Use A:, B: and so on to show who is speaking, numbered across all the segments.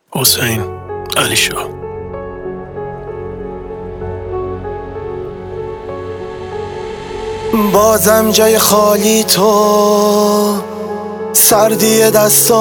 A: حسین علیشاه.
B: بازم جای خالی تو، سردی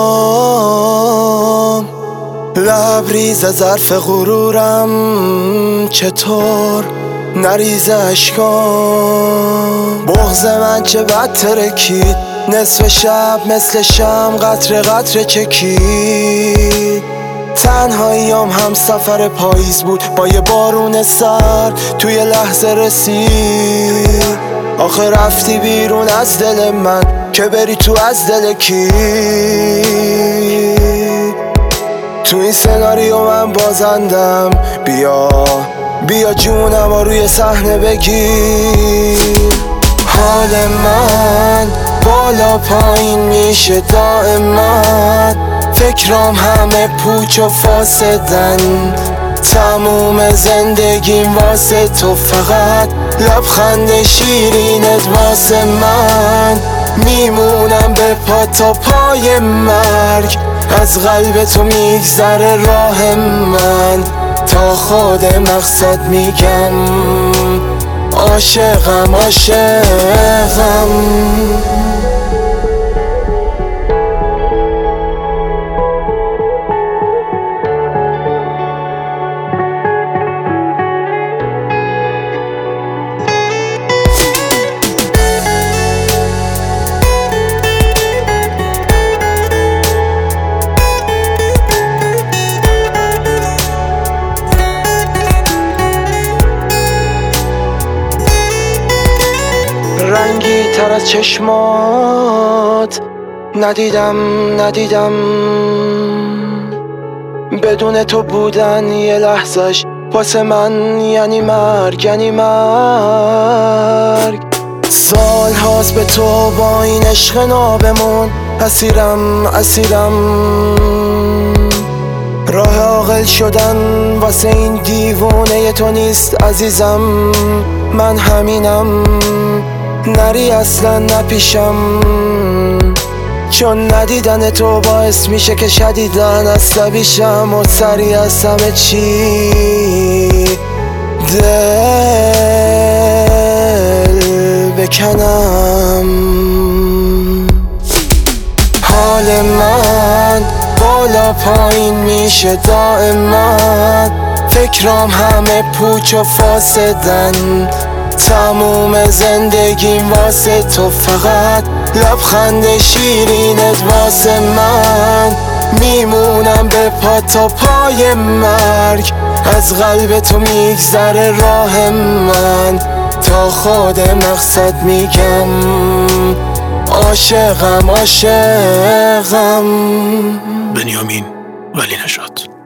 B: دستام، لبریز ظرف غرورم، چطور نریزه اشکام. بغض من چه بد ترکید، نصف شب مثل شم قطره قطره چکید. تنهاییام هم سفر پاییز بود با یه بارون سرد توی لحظه رسید. آخه رفتی بیرون از دل من که بری تو از دل کی؟ تو این سناریو من بازندم، بیا جونم و روی صحنه بگیر. حال من بالا پایین میشه دائما، فکرام همه پوچ و فاسدن، تموم زندگیم واسه تو، فقط لبخند شیرینت واسه من. میمونم به پا تا پای مرگ، از قلب تو میگذره راه من، تا خود مقصد میگم عاشقم عاشقم. رنگی تر از چشمات ندیدم بدون تو بودن یه لحظش واسه من یعنی مرگ. سال هاست به تو با این عشق نابمون اسیرم. راه عاقل شدن واسه این دیوونه تو نیست عزیزم، من همینم. نری اصلا نپیشم، چون ندیدن تو باعث میشه که شدیدن عصبی شم و سری از همه چی دل بکنم. حال من بالا پایین میشه دائما، فکرام همه پوچ و فاسدن، تموم زندگیم واسه تو، فقط لبخند شیرینت واسه من. میمونم به پا تا پای مرگ، از قلب تو میگذره راه من، تا خود مقصد میگم عاشقم عاشقم.
A: بنیامین ولی نژاد.